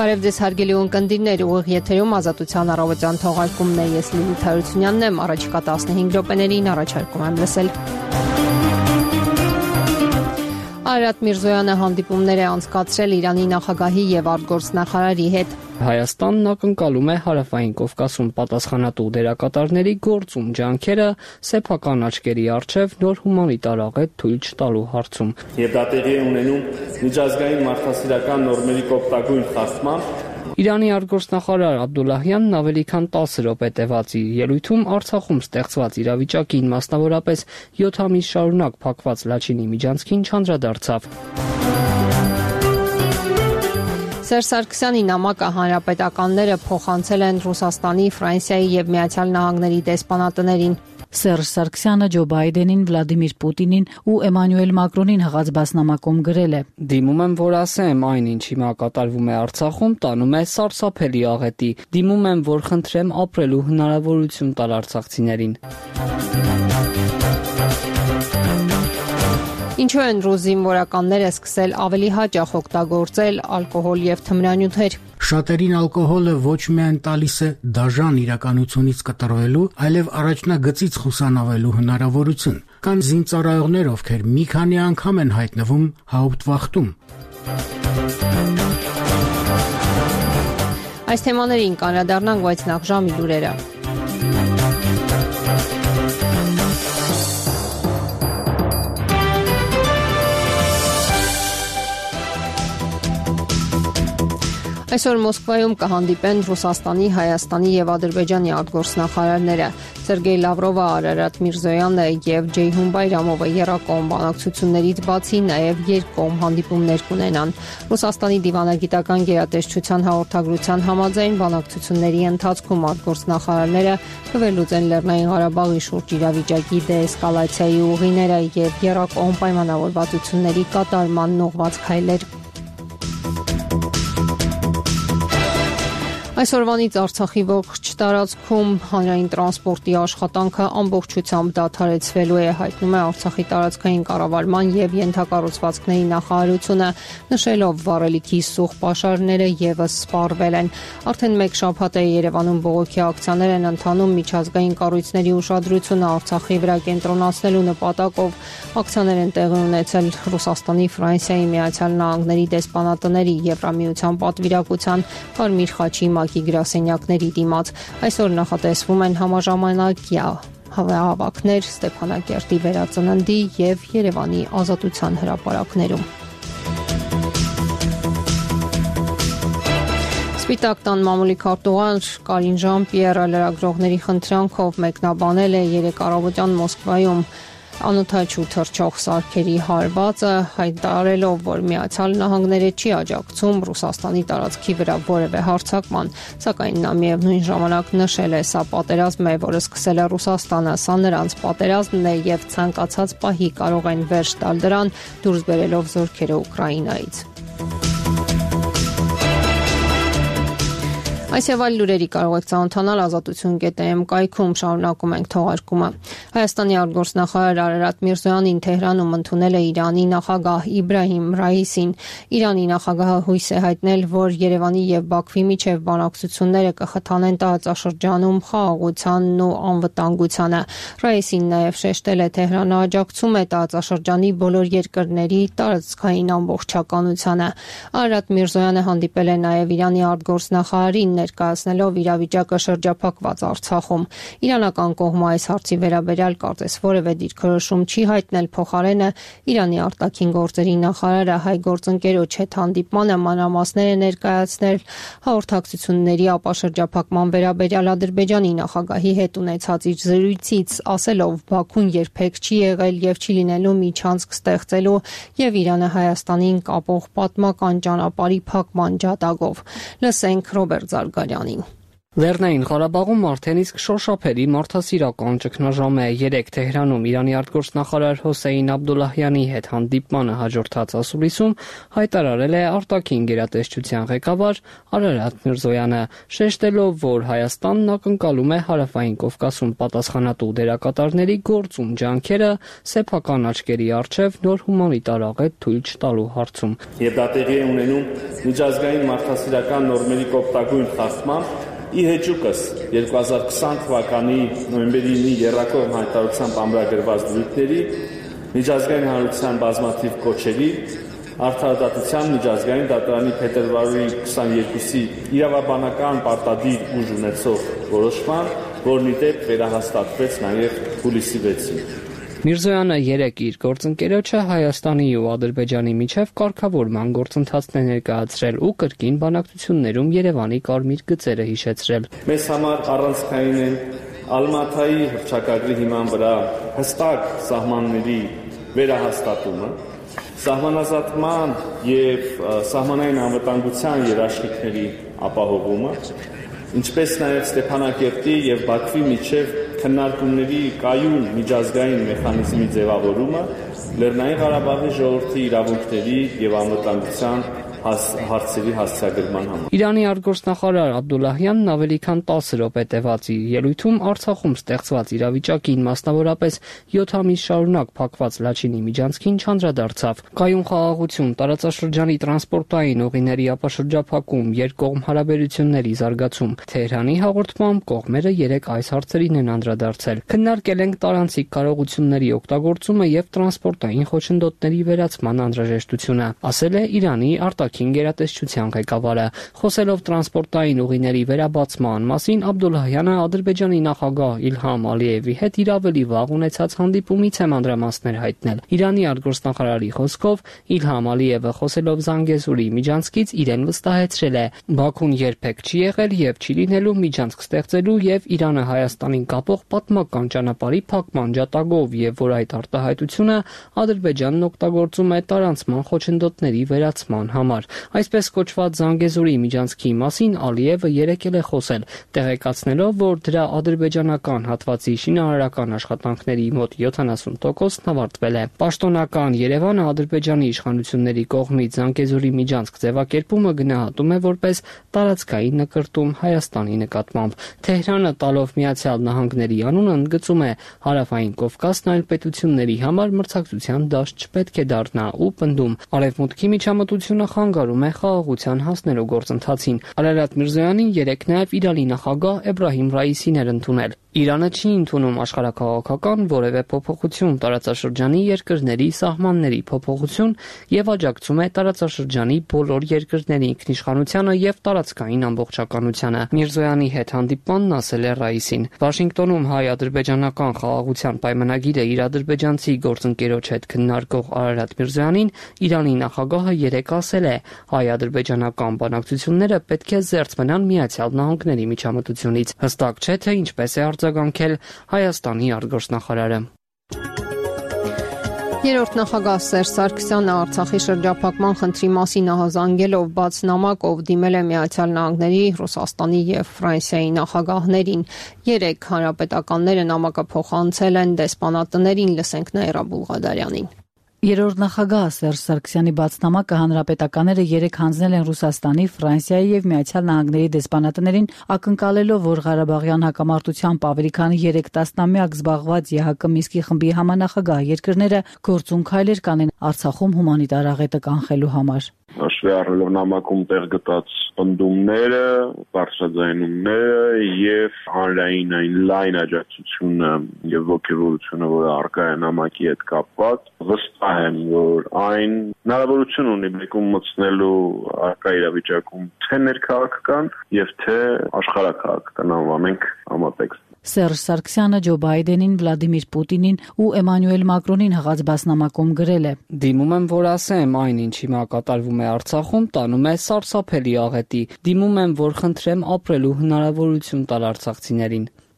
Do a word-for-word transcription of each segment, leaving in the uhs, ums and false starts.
Բարև ձեզ հարգելի ունկնդիրներ, ուղիղ եթերում Ազատության առավոտյան թողարկումն է, ես Լիլիթ Հարությունյանն եմ, առաջիկա տասնհինգ րոպեներին առաջարկում եմ լսել։ Արարատ Միրզոյանը հանդիպումներ է անցկացրել Իրանի նախագահի եւ արտգործնախարարի հետ։ Հայաստանն ակնկալում է Հարավային Կովկասում պատասխանատու դերակատարների գործում ջանքերը սեփական աչքերի առջև նոր հումանիտար աղետ թույլ չտալու հարցում։ Եվ դա տեղի է ունենում միջազգային մարդասիրական նորմերի կոպտագույն խախտմամբ։ Իրանի արտգործնախարար Աբդուլլահյանն ավելի քան տասը րոպե տևած իր ելույթում Արցախում ստեղծված իրավիճակին, մասնավորապես յոթ ամիս շարունակ փակված Լաչինի միջանցքին չանդրադարձավ։ Սերժ Սարգսյանի նամակը հանրապետականները փոխանցել են Ռուսաստանի, Ֆրանսիայի եւ Միացյալ Նահանգների դեսպանատներին։ Սերժ Սարգսյանը Ջո Բայդենին, Վլադիմիր Պուտինին ու Էմանուել Մակրոնին հղած բասնամակում գրել է. Դիմում եմ, որ ասեմ, այն ինչ հիմա կատարվում է Արցախում, տանում է սարսափելի աղետի։ Դիմում եմ, որ խնդրեմ ապրելու հնարավորություն տալ արցախցիներին։ Ինչու են ռուս զինվորականները սկսել ավելի հաճախ օգտագործել ալկոհոլ եւ թմրանյութեր։ Շատերին ալկոհոլը ոչ միայն տալիս է դաժան իրականությունից կտրվելու, այլև առաջնագծից խուսանավելու հնարավորություն։ Կան զինծառայողներ, ովքեր մի քանի անգամ են հայտնվում Հաուպտվախտում։ Այս թեմաներին կանդրադառնանք, բայց նախ ժամի լուրերը։ Այսօր Մոսկվայում կհանդիպեն Ռուսաստանի, Հայաստանի եւ Ադրբեջանի արտգործնախարարները։ Սերգեյ Լավրովը, Արարատ Միրզոյանը եւ Ջեյհուն Բայրամովը եռակողմ բանակցություններից բացի նաեւ երկկողմ հանդիպումներ կունենան։ Ռուսաստանի դիվանագիտական գերատեսչության հաղորդագրության համաձայն բանակցությունների ընթացքում արտգործնախարարները կվերլուծեն Լեռնային Ղարաբաղի շուրջ իրավիճակի դեէսկալացիայի ուղիները եւ եռակողմ պայմանավորվածությունների կատարման ուղղված քայլեր։ Այսօրվանից Արցախի ողջ տարածքում հանրային տրանսպորտի աշխատանքը ամբողջությամբ դադարեցվելու է, հայտնում է Արցախի տարածքային կառավարման եւ ենթակառուցվածքների նախարարությունը, նշելով վառելիքի սուղ պաշարները եւս սպառվել են։ Արդեն մեկ շաբաթ է Երևանում բողոքի ակցիաներ են ընթանում միջազգային կառույցների ուշադրությունը Արցախի վրա կենտրոնացնելու նպատակով։ Ակցիաներ են տեղի ունեցել Ռուսաստանի, Ֆրանսիայի, Միացյալ Նահանգների դեսպանատների, Եվրամիության պատվիրակության, Կարմիր խաչի գրասենյակների դիմաց։ Այսօր նախատեսվում են համաժամանակյա հավաքներ Ստեփանակերտի Վերածննդի եւ Երևանի Ազատության հրապարակներում։ Սպիտակ տան մամուլի քարտուղար Կարին Ժան-Պիերը լրագրողների խնդրանքով մեկնաբանել է երեկ առավոտյան Մոսկվայում անօթաչու թռչող սարքերի հարվածը, հայտարարելով, որ Միացյալ Նահանգները չի աջակցում Ռուսաստանի տարածքի վրա որևէ հարձակման, սակայն նա միևնույն ժամանակ նշել է, սա պատերազմ է, որը սկսել է Ռուսաստանը, սա նրանց պատերազմն է եւ ցանկացած պահի կարող են վերջ տալ դրան, դուրս բերելով զորքերը Ուկրաինայից։ Այս եւ այլ լուրերի կարող եք ծանոթանալ ազատություն կետ է էմ կայքում, շարունակում ենք թողարկումը։ Հայաստանի արտգործնախարար Արարատ Միրզոյանին Թեհրանում ընդունել է Իրանի նախագահ Իբրահիմ Ռայիսին։ Իրանի նախագահը հույս է հայտնել, որ Երևանի եւ Բաքվի միջև բանակցությունները կխթանեն տարածաշրջանում խաղաղությանն ու անվտանգությանը։ Ռայիսին նաեւ շեշտել է Թեհրանը աջակցում է տարածաշրջանի բոլոր երկրների տարածքային ամբողջականությանը։ Արարատ Միրզոյանը հանդիպել է նաեւ Իրանի արտգործնախարարին ներկայացնելով իրավիճակը շրջափակված Արցախում։ Իրանական կողմը այս հարցի վերաբերյալ կարծես որևէ դիրքորոշում չի հայտնել, փոխարենը Իրանի արտաքին գործերի նախարարը հայ գործընկերոջ հետ հանդիպմանը մանրամասներ է ներկայացնել հաղորդակցությունների ապաշրջափակման վերաբերյալ Ադրբեջանի նախագահի հետ ունեցած իր զրույցից, ասելով Բաքուն երբեք չի եղել եւ չի լինելու միջանցք ստեղծելու եւ Իրանը Հայաստանին կապող պատմական ճանապարհի փակման ջատագով։ Լսենք Ռոբերտ Զարգարյանին։ Լեռնային Ղարաբաղում արդեն իսկ շոշափելի մարդասիրական ճգնաժամ է։ Երեկ Թեհրանում Իրանի արտգործնախարար Հոսեյն Աբդուլլահյանի հետ հանդիպմանը հաջորդած ասուլիսում հայտարարել է արտաքին գերատեսչության ղեկավար Արարատ Միրզոյանը, շեշտելով, որ Հայաստանն ակնկալում է Հարավային Կովկասում պատասխանատու դերակատարների գործուն ջանքերը սեփական աչքերի առջև նոր հումանիտար աղետ թույլ չտալու հարցում։ Եվ դա տեղի է ունենում միջազգային մարդասիրական նորմերի կոպտագույն խախտմամբ ի հեճուկս երկու հազար քսան թվականի նոյեմբերի ինի եռակողմ հայտարարությամբ ամրագրված դրույթների, միջազգային հանրության բազմաթիվ կոչերի, Արդարադատության միջազգային դատարանի փետրվարի քսաներկուսի իրավաբանական պարտադիր ուժ ունեցող որոշման, որն ի դեպ վերահաստատվեց նաև հուլիսի վեցին։ Միրզոյանը երեկ իր գործընկերոջը Հայաստանի ու Ադրբեջանի միջև կարգավորման գործընթացն է ներկայացրել ու կրկին բանակցություններում Երևանի կարմիր գծերը հիշեցրել։ Մեզ համար առանցքային են Ալմաթայի հռչակագրի հիման վրա հստակ սահմանների վերահաստատումը, սահմանազատման և սահմանային անվտանգության երաշխիքների ապահովումը, ինչպես նաև Ստեփանակերտի և Բաքվի միջև քննարկումների կայուն միջազգային մեխանիզմի ձևավորումը, Լեռնային Ղարաբաղի ժողովրդի իրավունքների և անվտանգության հարցերի հասցեագրման համար։ Իրանի արտգործնախարար Աբդուլլահյանն ավելի քան տասը րոպե տևած իր ելույթում Արցախում ստեղծված իրավիճակին, մասնավորապես յոթ ամիս շարունակ փակված Լաչինի միջանցքին չանդրադարձավ։ Կայուն խաղաղություն, տարածաշրջանի տրանսպորտային ուղիների ապաշրջափակում, երկկողմ հարաբերությունների զարգացում։ Թեհրանի հաղորդմամբ կողմերը երեկ այս հարցերին են անդրադարձել։ Քննարկել ենք տարանցիկ կարողությունների օգտագործումը և տրանսպորտային խոչընդոտների վերացման անհրաժեշտությունը, ասել է Իրանի արտաքին գերատեսչության ղեկավարը։ Խոսելով տրանսպորտային ուղիների վերաբացման մասին, Աբդուլլահյանը Ադրբեջանի նախագահ Իլհամ Ալիևի հետ իր ավելի վաղ ունեցած հանդիպումից է մանրամասներ հայտնել։ Իրանի արտգործնախարարի խոսքով Իլհամ Ալիևը խոսելով Զանգեզուրի միջանցքից իրեն վստահեցրել է, Բաքուն երբեք չի եղել և չի լինելու միջանցք ստեղծելու և Իրանը Հայաստանին կապող պատմական ճանապարհի փակման ջատագով, և որ այդ արտահայտությունը Ադրբեջանն օգտագործում է տարանցման խոչընդոտների վերացման համար։ Այսպես կոչված Զանգեզուրի միջանցքի մասին Ալիևը երեկ էլ է խոսել, տեղեկացնելով, որ դրա ադրբեջանական հատվածի շինարարական աշխատանքների մոտ յոթանասուն տոկոսն ավարտվել է։ Պաշտոնական Երևանը Ադրբեջանի իշխանությունների կողմից Զանգեզուրի միջանցք ձևակերպումը գնահատում է որպես տարածքային նկրտում Հայաստանի նկատմամբ։ Թեհրանը տալով Միացյալ Նահանգների անունը ընդգծում է, Հարավային Կովկասն այլ պետությունների համար մրցակցության դաշտ չպետք է դառնա ու պնդում, Արևմուտքի միջամտությունը խանգարում է խաղաղության հասնելու գործընթացին։ Արարատ Միրզոյանին երեկ նաև Իրանի նախագահ Էբրահիմ Ռայիսին էր ընդունել։ Իրանը չի ընդունում աշխարհաքաղաքական որևէ փոփոխություն, տարածաշրջանի երկրների սահմանների փոփոխություն և աջակցում է տարածաշրջանի բոլոր երկրների ինքնիշխանությանը և տարածքային ամբողջականությանը։ Միրզոյանի հետ հանդիպմանն ասել է Ռայիսին։ Վաշինգտոնում հայ-ադրբեջանական խաղաղության պայմանագիրը իր ադրբեջանցի գործընկերոջ հետ քննարկող Արարատ Միրզոյանին Իրանի նախագահը երեկ ասել է, հայ-ադրբեջանական բանակցությունները պետք է զերծ մնան Միացյալ Նահանգների միջամտությունից։ Հստակ չէ, թե ինչպես է արձագանքել Հայաստանի արտգործնախարարը։ Երրորդ նախագահ Սերժ Սարգսյանը Արցախի շրջափակման խնդրի մասին ահազանգելով բաց նամակով դիմել է Միացյալ Նահանգների, Ռուսաստանի և Ֆրանսիայի նախագահներին։ Երեք հանրապետականները նամակը փոխանցել են դեսպանատներին, լսենք Նաիրա Բուլղադարյանին։ Երրորդ նախագահ Սերժ Սարգսյանի բացնամակը հանրապետականները երեկ հանձնել են Ռուսաստանի, Ֆրանսիայի և Միացյալ Նահանգների դեսպանատներին, ակնկալելով, որ Ղարաբաղյան հակամարտությամբ ավելի քան երեք տասնամյակ զբաղված ԵՀԿ Մինսկի խմբի համանախագահ երկրները գործուն քայլեր կանեն Արցախում հումանիտար աղետը կանխելու համար։ Հաշվի առնելով նամակում տեղ գտած պնդումները, բարձրաձայնումները եւ հանրային այն լայն աջակցությունը եւ ոգևորությունը, որը առկա է նամակի հետ կապված, վստահ եմ, որ այն հնարավորություն ունի բեկում մտցնելու առկա իրավիճակում թե ներքաղաքական եւ թե աշխարհաքաղաքական անվանենք համատեքստ։ Սերժ Սարգսյանը Ջո Բայդենին, Վլադիմիր Պուտինին ու Էմանուել Մակրոնին հղած բասնամակում գրել է. Դիմում եմ, որ ասեմ, այն ինչ հիմա կատարվում է Արցախում, տանում է սարսափելի աղետի։ Դիմում եմ, որ խնդրեմ ապրելու հնարավորություն տալ արցախցիներին։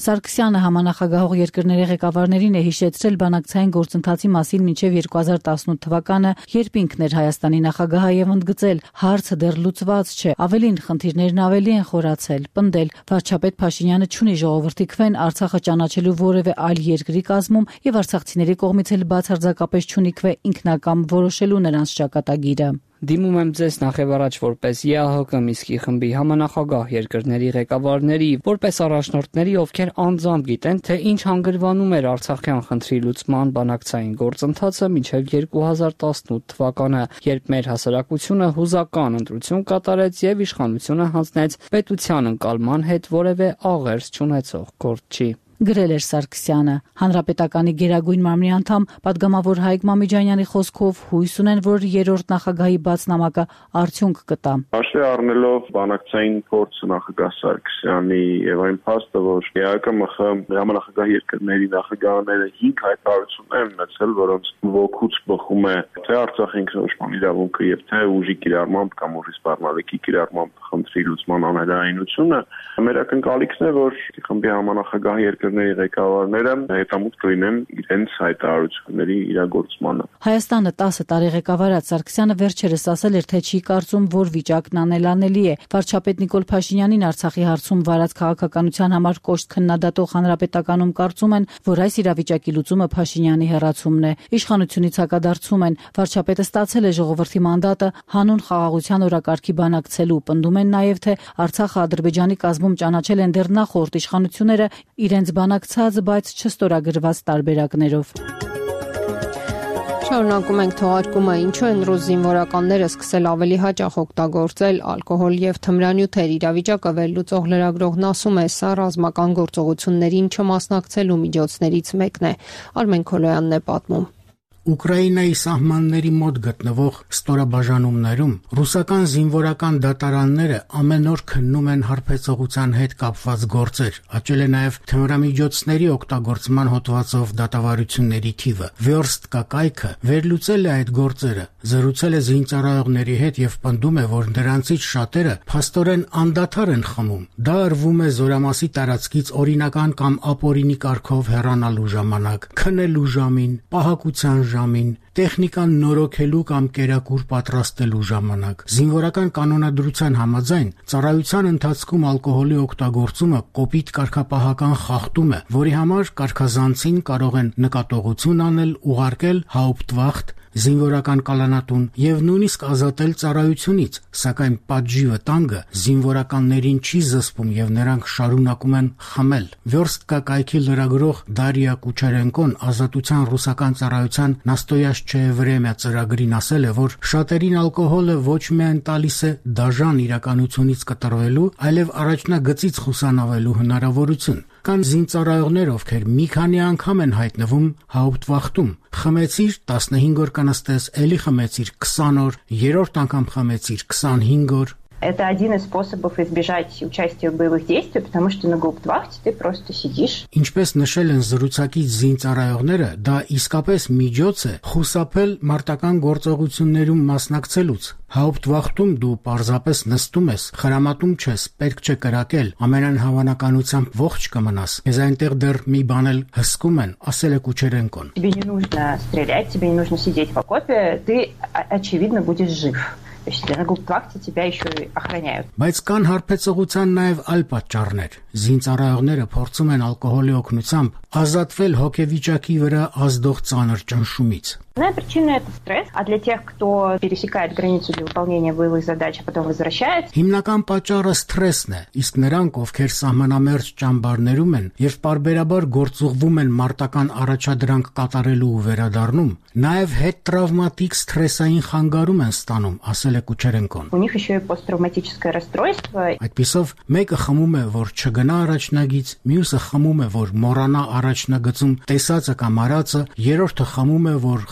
Սարգսյանը համանախագահող երկրների ղեկավարներին է հիշեցրել բանակցային գործընթացի մասին մինչև երկու հազար տասնութ թվականը, երբ ինքն էր Հայաստանի նախագահը եւ ընդգծել, հարցը դեռ լուծված չէ, ավելին խնդիրներն ավելի են խորացել, պնդել, վարչապետ Փաշինյանը չունի ժողովրդի քվեն Արցախը ճանաչելու որևէ այլ երկրի կազմում եւ արցախցիների կողմից էլ բացարձակապես չունի քվե ինքնակամ որոշելու նրանց ճակատագիրը։ Դիմում եմ ձեզ նախև առաջ որպես ԵԱՀԿ Միսկի խմբի համանախագահ երկրների ղեկավարների, որպես առաջնորդների, ովքեր անձամբ գիտեն, թե ինչ հանգրվանում էր Արցախյան խնդրի լուծման բանակցային գործընթացը մինչև երկու հազար տասնութ թվականը, երբ մեր հասարակությունը հուզական ընտրություն կատարեց եւ իշխանությունը հանձնեց պետության ընկալման հետ որևէ աղերս չունեցող գործչի։ Գրել էր Սարգսյանը։ Հանրապետականի Գերագույն մարմնի անդամ պատգամավոր Հայկ Մամիջանյանի խոսքով հույս ունեն, որ երրորդ նախագահի բաց նամակը արդյունք կտա։ Հաշվի առնելով բանակցային փորձը նախագահ Սարգսյանի եւ այն փաստը, որ ԵԱՀԿ համանախագահ երկրների նախագահները հինգ հայտարարություններ են ունեցել, որոնց ոգուց բխում է թե Արցախի ինքնորոշման իրավունքը եւ թե ուժի կիրառմամբ կամ ուժի սպառնալիքի կիրառմամբ խնդրի լուծման անհրաժեշտությունը, մեր ակնկալիքն է, որ խմբի համանախագահ երկրների ղեկավարները հետամուտ կլինեն իրենց հայտարարությունների իրագործմանը։ Հայաստանը տասը տարի ղեկավարած Սարգսյանը վերջերս ասել էր, թե չի կարծում, որ վիճակն անելանելի է։ Վարչապետ Նիկոլ Փաշինյանին Արցախի հարցում վարած քաղաքականության համար կոշտ քննադատող Հանրապետականում կարծում են, որ այս իրավիճակի լուծումը Փաշինյանի հեռացումն է։ Իշխանությունից հակադարձում են, վարչապետը ստացել է ժողովրդի մանդատը հանուն խաղաղության օրակարգի բանակցելու, պնդում են նաև, թե Արցախը Ադրբեջանի կազմում ճանաչել են դեռ նախորդ իշխանությունները իրենց բանակցած, բայց չստորագրված տարբերակներով։ Շարունակում ենք թողարկումը, ինչու են ռուս զինվորականները սկսել ավելի հաճախ օգտագործել ալկոհոլ եւ թմրանյութեր։ Իրավիճակը վերլուծող լրագրողն ասում է, սա ռազմական գործողություններին չմասնակցելու միջոցներից մեկն է։ Արմեն Քոլոյանն է պատմում։ Ուկրաինայի սահմանների մոտ գտնվող ստորաբաժանումներում ռուսական զինվորական դատարանները ամեն օր քննում են հարբեցողության հետ կապված գործեր, աճել է նաև թմրամիջոցների օգտագործման հոդվածով դատավարությունների թիվը։ Վերստկա կայքը վերլուծել է այդ գործերը, զրուցել է զինծառայողների հետ եւ պնդում է, որ նրանցից շատերը փաստորեն անդադար են խմում։ Դա արվում է զորամասի տարածքից օրինական կամ ապօրինի կարգով հեռանալու ժամանակ, քնելու ժամին, պահակության ժամին, տեխնիկան նորոգելու կամ կերակուր պատրաստելու ժամանակ։ Զինվորական կանոնադրության համաձայն ծառայության ընթացքում ալկոհոլի օգտագործումը կոպիտ կարգապահական խախտում է, որի համար կարգազանցին կարող են նկատողություն անել, ուղարկել Hauptwacht զինվորական կալանատուն եւ նույնիսկ ազատել ծառայությունից, սակայն պատժի վտանգը զինվորականներին չի զսպում եւ նրանք շարունակում են խմել։ Վերստկա կայքի լրագրող Դարիա Կուչերենկոն ազատության ռուսական ծառայության Նաստոյաշչե Վրեմյա ծրագրին ասել է, որ շատերին ալկոհոլը ոչ միայն տալիս է դաժան իրականությունից կտրվելու, այլև առաջնագծից խուսանավելու հնարավորություն։ Կան զինծառայողներ, ովքեր մի քանի անգամ են հայտնվում Hauptwacht-ում։ Խմեցիր տասնհինգ օր կնստես, էլի խմեցիր քսան օր, երրորդ անգամ խմեցիր քսանհինգ օր։ Это один из способов избежать участия в боевых действиях, потому что на гауптвахте ты просто сидишь. Ինչպես նշել են զրուցակից զինծառայողները, դա իսկապես միջոց է խուսափել մարտական գործողություններում մասնակցելուց։ Hauptwacht-ում դու պարզապես նստում ես, խրամատում չես, պետք չէ կրակել, ամենայն հավանականությամբ ողջ կմնաս։ Ես այնտեղ դեռ մի բան էլ հսկում են, ասել է Կուչերենկոն։ Тебе не нужно стрелять, тебе не нужно сидеть в окопе, ты очевидно будешь жив. То есть на гауптвахте тебя еще и охраняют. Բայց кան հարբեցողության նաև այլ պատճառներ։ Զինծառայողները փորձում են ալկոհոլի օգնությամբ ազատվել հոգեվիճակի վրա ազդող ծանր ճնշումից։ Основная причина – это стресс, а для тех, кто пересекает границу для выполнения боевых задач, а потом возвращается… Հիմնական պատճառը սթրեսն է, իսկ նրանք, ովքեր սահմանամերձ ճամբարներում են եւ պարբերաբար գործուղվում են մարտական առաջադրանք կատարելու ու վերադառնում, նաև հետտրավմատիկ սթրեսային խանգարում են ստանում, ասել է Կուչերենկոն։ У них еще и посттравматическое расстройство. Այդպիսով մեկը խմում է, որ չգնա առաջնագից, մյուսը խմում է, որ մոռանա առաջնագծում տեսածը կամ արածը, երրորդը խմում է, որ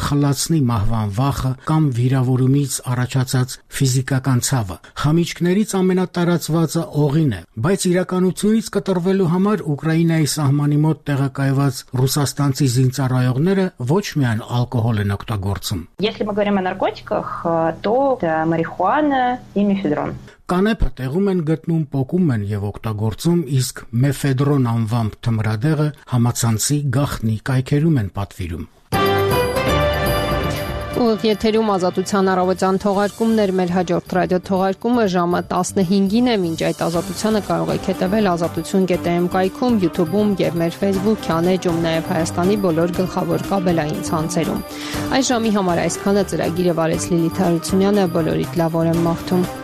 կխլացնի մահվան վախը կամ վիրավորումից առաջացած ֆիզիկական ցավը։ Խմիչքներից ամենատարածվածը օղին է, բայց իրականությունից կտրվելու համար Ուկրաինայի սահմանի մոտ տեղակայված ռուսաստանցի զինծառայողները ոչ միայն ալկոհոլ են օգտագործում։ Если мы говорим о наркотиках, то это марихуана и мефедрон. Կանեփը տեղում են գտնում, պոկում են եւ օգտագործում, իսկ մեֆեդրոն անվամբ թմրադեղը համացանցի գաղտնի կայքերում են պատվիրում։ Ուղիղ եթերում Ազատության առավոտյան թողարկումներ, մեր հաջորդ ռադիո թողարկումը ժամը տասնհինգին է, մինչ այդ ազատությանը կարող եք հետևել ազատություն կետ էմ կայքում, YouTube-ում եւ մեր Facebook-յան էջում, նաեւ Հայաստանի բոլոր գլխավոր կաբելային ցանցերում։ Այս ժամի համար այսքանը ծրագիրը վարեց Լիլիթ Հարությունյանը, բոլորիդ լավ օր եմ մաղթում։